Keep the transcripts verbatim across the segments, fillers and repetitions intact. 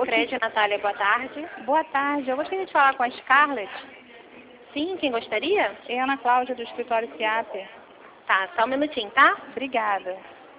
Cicred, Natália, boa tarde. Boa tarde. Eu gostaria de falar com a Scarlett. Sim, quem gostaria? É Ana Cláudia, do escritório SIAP. Tá, só um minutinho, tá? Obrigada.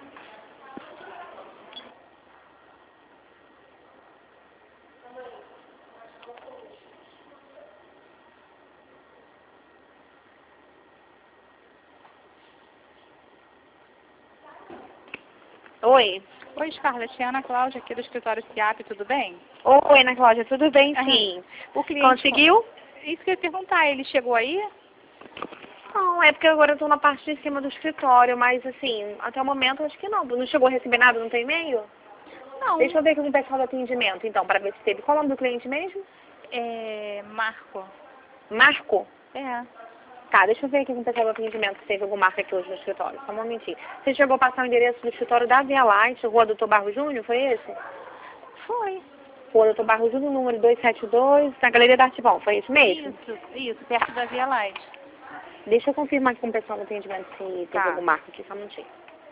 Oi. Oi, Scarlett. É Ana Cláudia, aqui do escritório SIAP. Tudo bem? Oi, Ana Cláudia, tudo bem? Aham. Sim. O cliente... Conseguiu? Isso que eu ia perguntar. Ele chegou aí? Não, é porque agora eu tô na parte de cima do escritório, mas assim, até o momento acho que não. Não chegou a receber nada, não tem e-mail? Não. Deixa eu ver aqui com o pessoal do atendimento, então, para ver se teve. Qual é o nome do cliente mesmo? É... Marco. Marco? É. Tá, deixa eu ver aqui com o pessoal do atendimento se teve algum marco aqui hoje no escritório. Só um momentinho. Você chegou a passar o endereço do escritório da Via Light, Rua Doutor Barro Júnior, foi esse? Foi. Rua Doutor Barro Júnior, número duzentos e setenta e dois, na Galeria da Artibon, foi isso mesmo? Isso, isso. Perto da Via Light. Deixa eu confirmar aqui com o pessoal do atendimento se teve Tá. algum marco aqui, só um minutinho.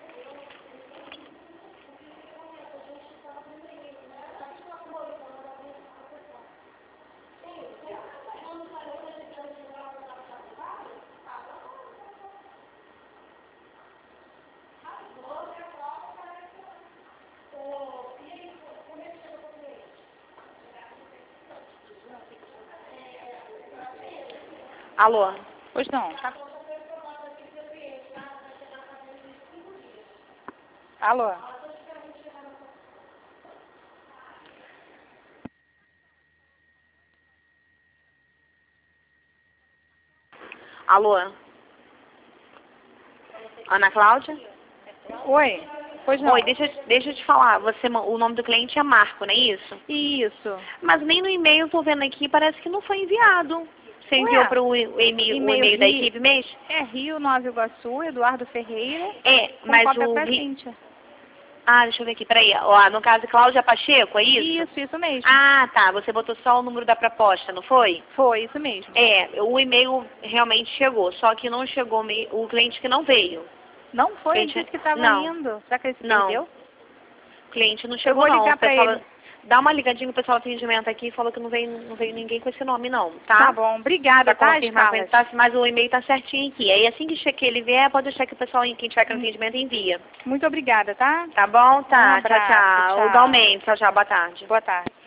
Alô? Pois não. Tá. Alô? Alô? Ana Cláudia? Oi. Pois não. Oi, deixa, deixa eu te falar, você, o nome do cliente é Marco, não é isso? Isso. Mas nem no e-mail, tô vendo aqui, parece que não foi enviado. Você enviou para o e-mail, o e-mail da equipe mesmo? É Rio, Nova Iguaçu, Eduardo Ferreira. É, com mas cópia o... pra Ri- Cíntia. Ah, deixa eu ver aqui, peraí. Ó, no caso, Cláudia Pacheco, é isso? Isso, isso mesmo. Ah, tá, você botou só o número da proposta, não foi? Foi, isso mesmo. É, o e-mail realmente chegou, só que não chegou o me- o cliente que não veio. Não foi? Ele Cliente- disse que estava não. indo. Será que ele se Não. perdeu? O cliente não Eu chegou, vou não. ligar O pra pessoal... ele. Dá uma ligadinha pro pessoal do atendimento aqui e falou que não veio, não veio ninguém com esse nome, não, tá? Tá bom. Obrigada, Pra tá, confirmar com ele, Scarlett? tá? Mas o e-mail tá certinho aqui. Aí assim que, che- que ele vier, pode deixar que o pessoal, quem tiver aqui no atendimento, envia. Muito obrigada, tá? Tá bom? Um Tá. Tchau, abraço, tchau. tchau. Igualmente. Tchau, tchau. Boa tarde. Boa tarde.